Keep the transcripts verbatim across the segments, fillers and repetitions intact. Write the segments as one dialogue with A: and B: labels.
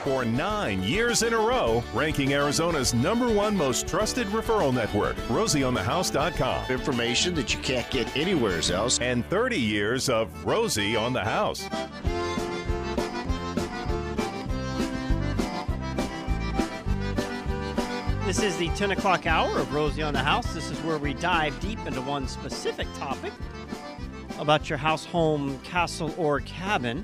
A: for nine years in a row, ranking Arizona's number one most trusted referral network, Rosie On The House dot com.
B: Information that you can't get anywhere else.
A: And thirty years of Rosie on the House.
C: This is the ten o'clock hour of Rosie on the House. This is where we dive deep into one specific topic about your house, home, castle, or cabin.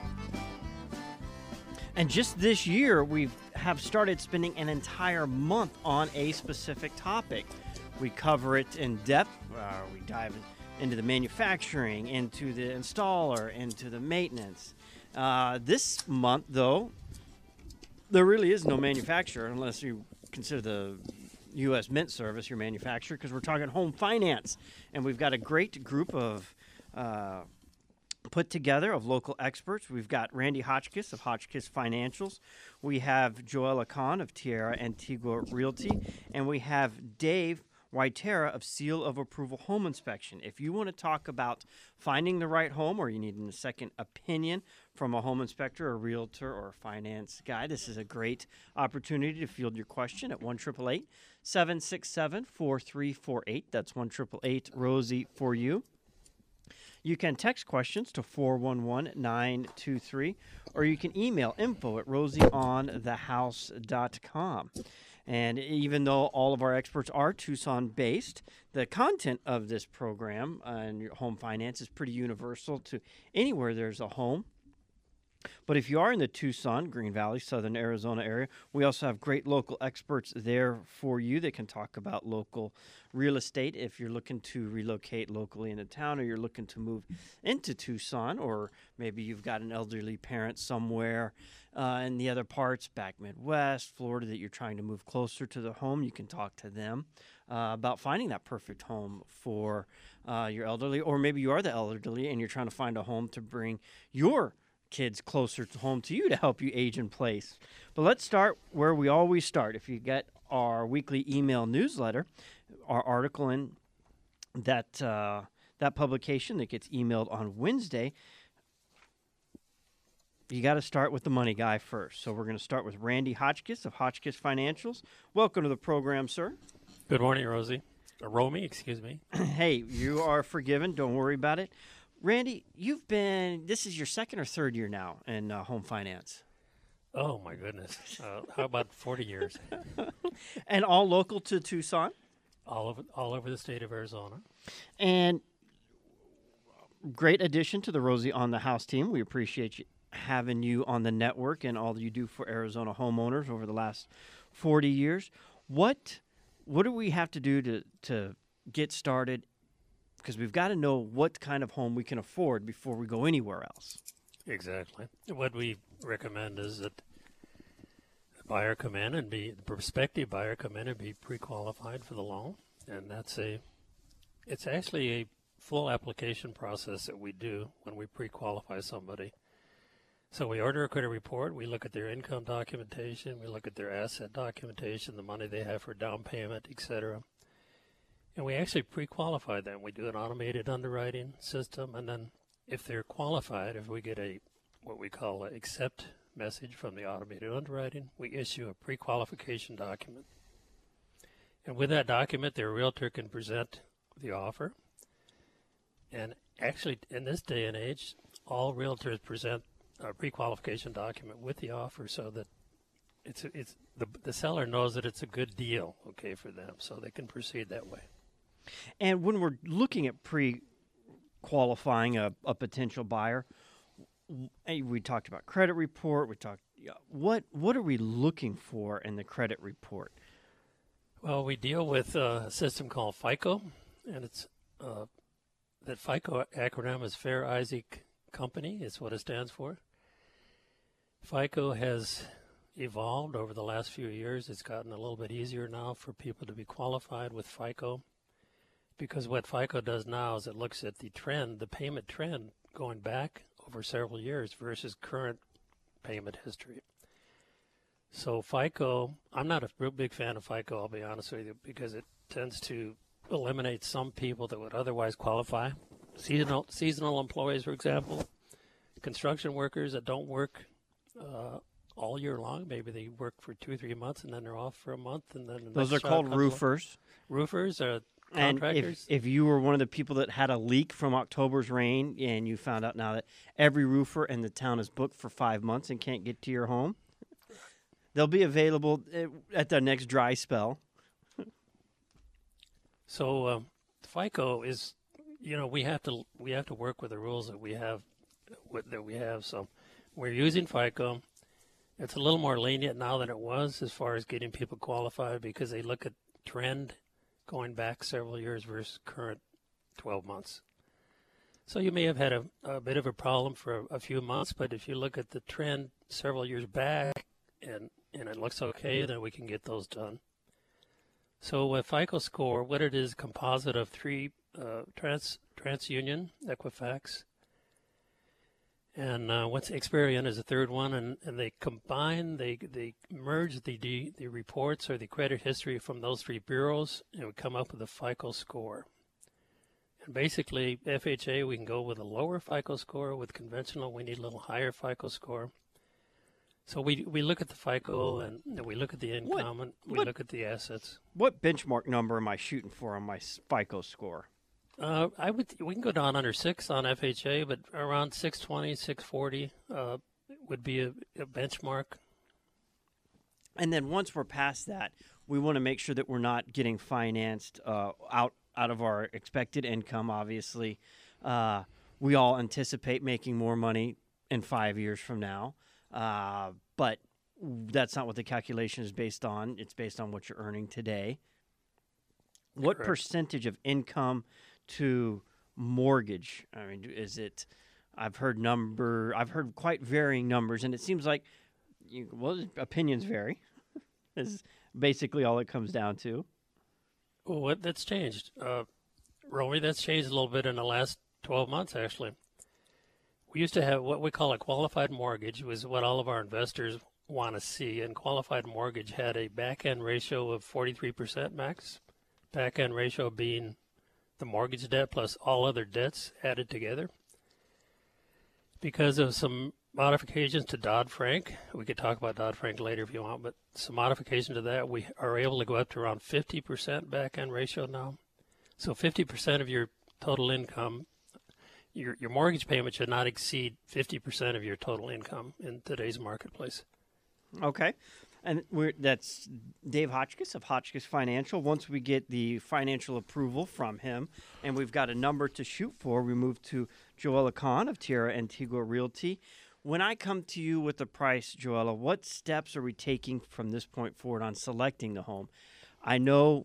C: And just this year, we have started spending an entire month on a specific topic. We cover it in depth. Uh, we dive into the manufacturing, into the installer, into the maintenance. Uh, this month, though, there really is no manufacturer unless you consider the U S Mint Service your manufacturer, because we're talking home finance. And we've got a great group of uh, put together of local experts. We've got Randy Hotchkiss of Hotchkiss Financials. We have Joella Khan of Tierra Antigua Realty. And we have Dave Waitera of Seal of Approval Home Inspection. If you want to talk about finding the right home, or you need a second opinion from a home inspector, a realtor, or a finance guy, this is a great opportunity to field your question at one eight eight eight, seven six seven, four three four eight. That's one eight eight eight, Rosie for you. You can text questions to four one one, nine two three, or you can email info at rosie on the house dot com. And even though all of our experts are Tucson-based, the content of this program uh, and your home finance is pretty universal to anywhere there's a home. But if you are in the Tucson, Green Valley, Southern Arizona area, we also have great local experts there for you that can talk about local real estate. If you're looking to relocate locally into town, or you're looking to move into Tucson, or maybe you've got an elderly parent somewhere uh, in the other parts, back Midwest, Florida, that you're trying to move closer to the home, you can talk to them uh, about finding that perfect home for uh, your elderly. Or maybe you are the elderly and you're trying to find a home to bring your kids closer to home to you to help you age in place. But let's start where we always start. If you get our weekly email newsletter, our article in that uh, that publication that gets emailed on Wednesday, you got to start with the money guy first. So we're going to start with Randy Hotchkiss of Hotchkiss Financials. Welcome to the program, sir.
D: Good morning, Rosie. Or Romy, excuse me.
C: Hey, you are forgiven. Don't worry about it. Randy, you've been, this is your second or third year now in uh, home finance.
D: Oh, my goodness. Uh, how about forty years?
C: And all local to Tucson?
D: All over all over the state of Arizona.
C: And great addition to the Rosie on the House team. We appreciate you having you on the network and all that you do for Arizona homeowners over the last forty years. What what do we have to do to, to get started? Because we've got to know what kind of home we can afford before we go anywhere else.
D: Exactly. What we recommend is that the buyer come in and be, the prospective buyer come in and be pre-qualified for the loan. And that's a, it's actually a full application process that we do when we pre-qualify somebody. So we order a credit report, we look at their income documentation, we look at their asset documentation, the money they have for down payment, et cetera. And we actually pre-qualify them. We do an automated underwriting system, and then if they're qualified, if we get a what we call an accept message from the automated underwriting, we issue a pre-qualification document. And with that document, their realtor can present the offer. And actually, in this day and age, all realtors present a pre-qualification document with the offer, so that it's it's the the seller knows that it's a good deal, okay, for them, so they can proceed that way.
C: And when we're looking at pre-qualifying a, a potential buyer, we talked about credit report. We talked what what are we looking for in the credit report?
D: Well, we deal with uh, a system called FICO, and it's uh, that FICO acronym is Fair Isaac Company. Is what it stands for. FICO has evolved over the last few years. It's gotten a little bit easier now for people to be qualified with FICO, because what FICO does now is it looks at the trend, the payment trend going back over several years versus current payment history. So FICO, I'm not a real big fan of FICO, I'll be honest with you, because it tends to eliminate some people that would otherwise qualify. Seasonal seasonal employees, for example, construction workers that don't work uh, all all year long. Maybe they work for two or three months and then they're off for a month. And then the
C: Those
D: next
C: are
D: job
C: called
D: comes along.
C: roofers.
D: Roofers are
C: And
D: contractors.
C: if, if you were one of the people that had a leak from October's rain and you found out now that every roofer in the town is booked for five months and can't get to your home, they'll be available at- at the next dry spell.
D: So um, FICO is, you know, we have to we have to work with the rules that we have with, that we have. So we're using FICO. It's a little more lenient now than it was as far as getting people qualified because they look at trend going back several years versus current twelve months. So you may have had a, a bit of a problem for a, a few months, but if you look at the trend several years back and, and it looks okay, then we can get those done. So a FICO score, what it is, composite of three uh, trans TransUnion, Equifax, and uh, what's Experian is the third one, and, and they combine, they they merge the, the the reports or the credit history from those three bureaus, and we come up with a FICO score. And basically, F H A, we can go with a lower FICO score. With conventional, we need a little higher FICO score. So we we look at the FICO and we look at the income
C: What-
D: and we
C: what-
D: look at the assets.
C: What benchmark number am I shooting for on my FICO score?
D: Uh, I would we can go down under six on F H A, but around six twenty, six forty uh, would be a, a benchmark.
C: And then once we're past that, we want to make sure that we're not getting financed uh, out out of our expected income. Obviously, uh, we all anticipate making more money in five years from now, uh, but that's not what the calculation is based on. It's based on what you're earning today. What
D: Correct.
C: percentage of income to mortgage? I mean, is it? I've heard number. I've heard quite varying numbers, and it seems like, you, well, opinions vary. Is basically all it comes down to.
D: Well, what that's changed, uh, Romy. That's changed a little bit in the last twelve months, actually. We used to have what we call a qualified mortgage, was what all of our investors want to see, and qualified mortgage had a back-end ratio of forty-three percent max. Back-end ratio being the mortgage debt plus all other debts added together. Because of some modifications to Dodd-Frank, we could talk about Dodd-Frank later if you want, but some modification to that, we are able to go up to around fifty percent back-end ratio now. So fifty percent of your total income, your, your mortgage payment should not exceed fifty percent of your total income in today's marketplace.
C: Okay. And we're, that's Dave Hotchkiss of Hotchkiss Financial. Once we get the financial approval from him and we've got a number to shoot for, we move to Joella Kahn of Tierra Antigua Realty. When I come to you with the price, Joella, what steps are we taking from this point forward on selecting the home? I know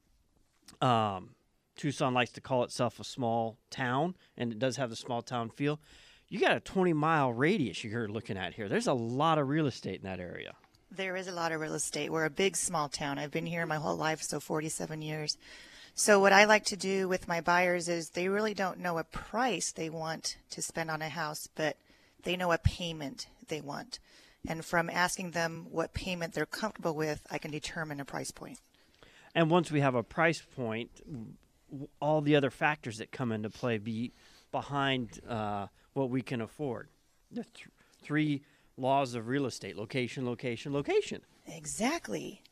C: um, Tucson likes to call itself a small town, and it does have the small town feel. You got a twenty-mile radius you're looking at here. There's a lot of real estate in that area.
E: There is a lot of real estate. We're a big, small town. I've been here my whole life, so forty-seven years. So what I like to do with my buyers is they really don't know a price they want to spend on a house, but they know a payment they want. And from asking them what payment they're comfortable with, I can determine a price point.
C: And once we have a price point, w- all the other factors that come into play be behind uh, what we can afford. The th- three laws of real estate: location, location, location.
E: Exactly.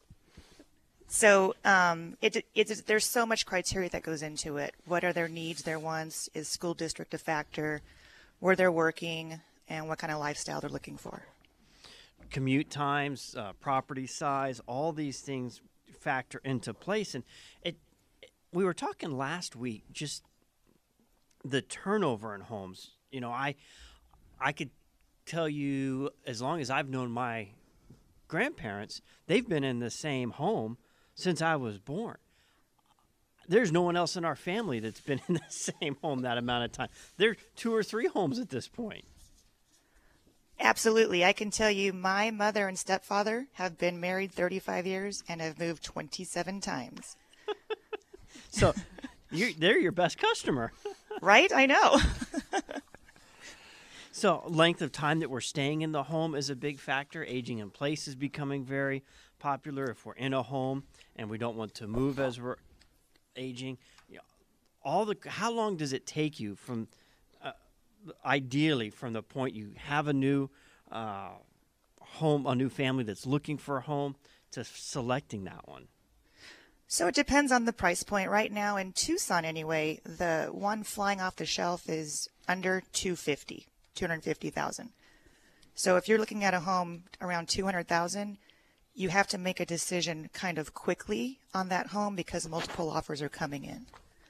E: So um, it, it, there's so much criteria that goes into it. What are their needs, their wants? Is school district a factor? Where they're working, and what kind of lifestyle they're looking for.
C: Commute times, uh, property size, all these things factor into place. And it, it, we were talking last week, just the turnover in homes. You know, I, I could tell you, as long as I've known my grandparents, they've been in the same home since I was born. There's no one else in our family that's been in the same home that amount of time. There's two or three homes at this point.
E: Absolutely. I can tell you my mother and stepfather have been married thirty-five years and have moved twenty-seven times.
C: So you're, they're your best customer.
E: Right? I know.
C: So length of time that we're staying in the home is a big factor. Aging in place is becoming very popular. If we're in a home and we don't want to move as we're aging, you know, all the how long does it take you from uh, ideally from the point you have a new uh, home, a new family that's looking for a home, to selecting that one?
E: So it depends on the price point. Right now in Tucson anyway, the one flying off the shelf is under two hundred fifty thousand dollars, two hundred fifty thousand dollars. So if you're looking at a home around two hundred thousand dollars, you have to make a decision kind of quickly on that home because multiple offers are coming in.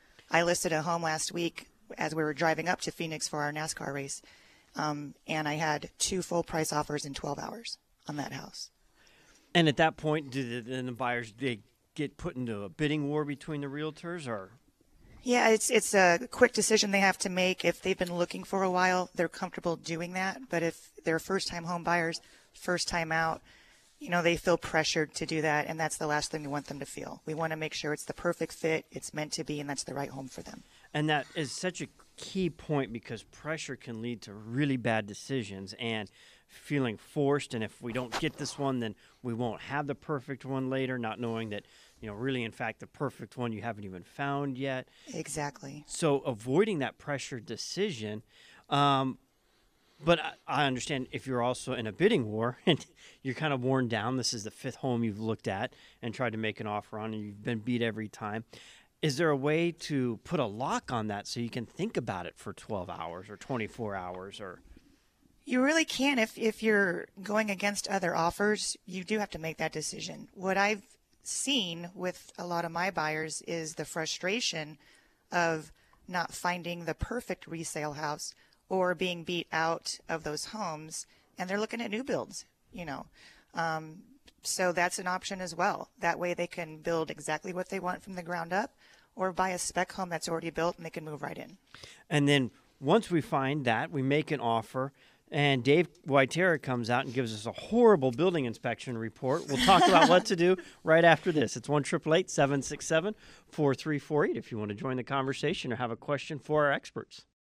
E: I listed a home last week as we were driving up to Phoenix for our NASCAR race, um, and I had two full price offers in twelve hours on that house.
C: And at that point, do the, then the buyers they get put into a bidding war between the realtors, or?
E: Yeah, it's it's a quick decision they have to make. If they've been looking for a while, they're comfortable doing that. But if they're first-time home buyers, first time out, you know, they feel pressured to do that, and that's the last thing we want them to feel. We want to make sure it's the perfect fit, it's meant to be, and that's the right home for them.
C: And that is such a key point because pressure can lead to really bad decisions and feeling forced. And if we don't get this one, then we won't have the perfect one later, not knowing that, you know, really, in fact, the perfect one you haven't even found yet.
E: Exactly.
C: So avoiding that pressure decision. Um, but I, I understand if you're also in a bidding war and you're kind of worn down, this is the fifth home you've looked at and tried to make an offer on and you've been beat every time. Is there a way to put a lock on that so you can think about it for twelve hours or twenty-four hours? Or
E: You really can. If, if you're going against other offers, you do have to make that decision. What I've seen with a lot of my buyers is the frustration of not finding the perfect resale house or being beat out of those homes, and they're looking at new builds, you know. Um, so that's an option as well. That way they can build exactly what they want from the ground up or buy a spec home that's already built and they can move right in.
C: And then once we find that, we make an offer, and Dave Whitera comes out and gives us a horrible building inspection report. We'll talk about what to do right after this. It's one eight eight eight, seven six seven, four three four eight if you want to join the conversation or have a question for our experts.